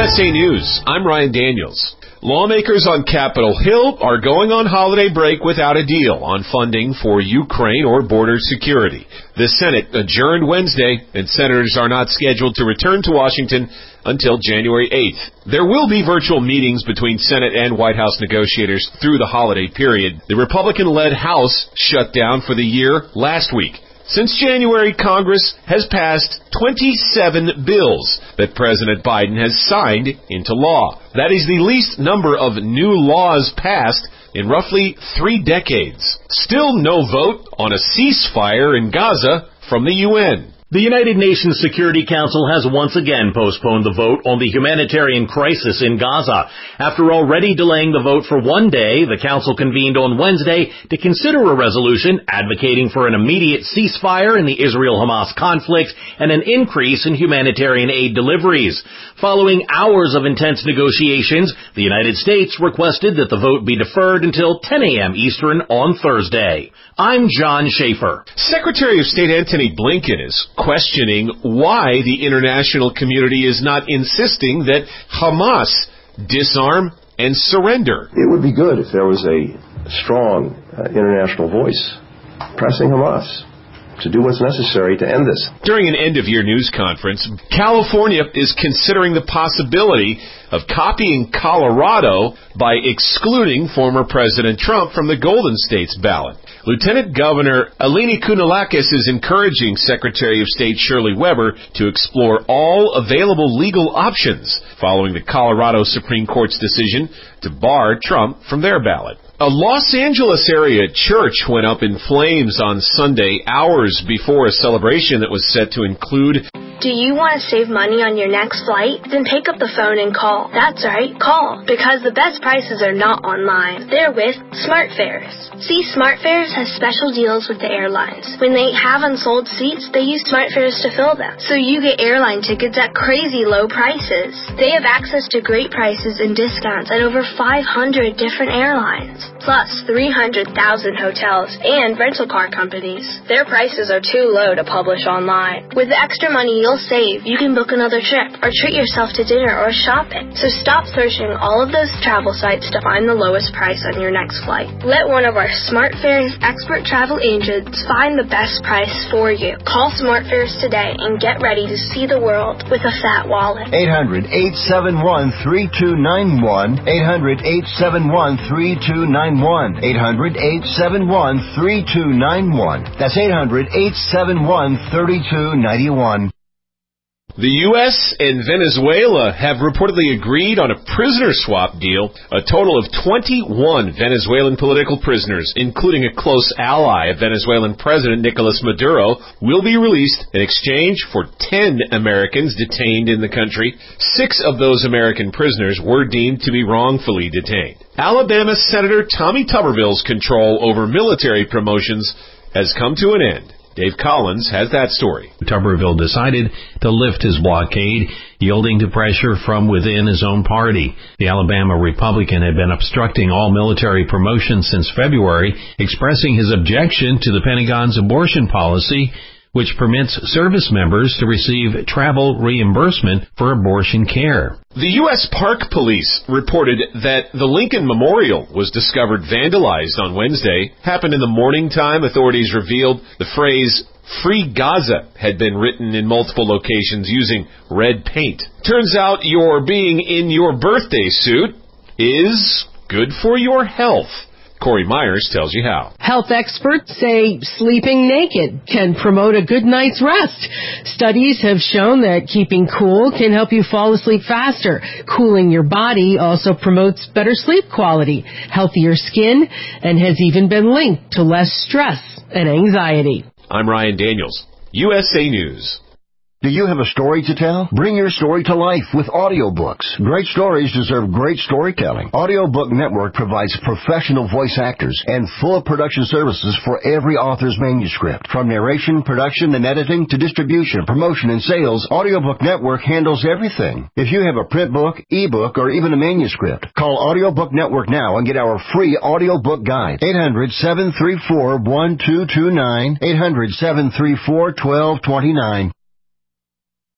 USA News, I'm Ryan Daniels. Lawmakers on Capitol Hill are going on holiday break without a deal on funding for Ukraine or border security. The Senate adjourned Wednesday, and senators are not scheduled to return to Washington until January 8th. There will be virtual meetings between Senate and White House negotiators through the holiday period. The Republican-led House shut down for the year last week. Since January, Congress has passed 27 bills that President Biden has signed into law. That is the least number of new laws passed in roughly 3 decades. Still no vote on a ceasefire in Gaza from the UN. The United Nations Security Council has once again postponed the vote on the humanitarian crisis in Gaza. After already delaying the vote for 1 day, the Council convened on Wednesday to consider a resolution advocating for an immediate ceasefire in the Israel-Hamas conflict and an increase in humanitarian aid deliveries. Following hours of intense negotiations, the United States requested that the vote be deferred until 10 a.m. Eastern on Thursday. I'm John Schaefer. Secretary of State Antony Blinken is questioning why the international community is not insisting that Hamas disarm and surrender. It would be good if there was a strong international voice pressing Hamas to do what's necessary to end this. During an end-of-year news conference, California is considering the possibility of copying Colorado by excluding former President Trump from the Golden State's ballot. Lieutenant Governor Eleni Kounalakis is encouraging Secretary of State Shirley Weber to explore all available legal options following the Colorado Supreme Court's decision to bar Trump from their ballot. A Los Angeles area church went up in flames on Sunday, hours before a celebration that was set to include... Do you want to save money on your next flight? Then pick up the phone and call. That's right, call. Because the best prices are not online. They're with SmartFares. See, SmartFares has special deals with the airlines. When they have unsold seats, they use SmartFares to fill them. So you get airline tickets at crazy low prices. They have access to great prices and discounts at over 500 different airlines. Plus 300,000 hotels and rental car companies. Their prices are too low to publish online. With the extra money you'll save, you can book another trip or treat yourself to dinner or shopping. So stop searching all of those travel sites to find the lowest price on your next flight. Let one of our SmartFares expert travel agents find the best price for you. Call SmartFares today and get ready to see the world with a fat wallet. 800-871-3291. 800-871-3291. 800-871-3291. That's 800-871-3291. The U.S. and Venezuela have reportedly agreed on a prisoner swap deal. A total of 21 Venezuelan political prisoners, including a close ally of Venezuelan President Nicolas Maduro, will be released in exchange for 10 Americans detained in the country. 6 of those American prisoners were deemed to be wrongfully detained. Alabama Senator Tommy Tuberville's control over military promotions has come to an end. Dave Collins has that story. Tuberville decided to lift his blockade, yielding to pressure from within his own party. The Alabama Republican had been obstructing all military promotions since February, expressing his objection to the Pentagon's abortion policy, which permits service members to receive travel reimbursement for abortion care. The U.S. Park Police reported that the Lincoln Memorial was discovered vandalized on Wednesday. Happened in the morning time. Authorities revealed the phrase "Free Gaza" had been written in multiple locations using red paint. Turns out your being in your birthday suit is good for your health. Corey Myers tells you how. Health experts say sleeping naked can promote a good night's rest. Studies have shown that keeping cool can help you fall asleep faster. Cooling your body also promotes better sleep quality, healthier skin, and has even been linked to less stress and anxiety. I'm Ryan Daniels, USA News. Do you have a story to tell? Bring your story to life with audiobooks. Great stories deserve great storytelling. Audiobook Network provides professional voice actors and full production services for every author's manuscript. From narration, production, and editing to distribution, promotion, and sales, Audiobook Network handles everything. If you have a print book, ebook, or even a manuscript, call Audiobook Network now and get our free audiobook guide. 800-734-1229. 800-734-1229.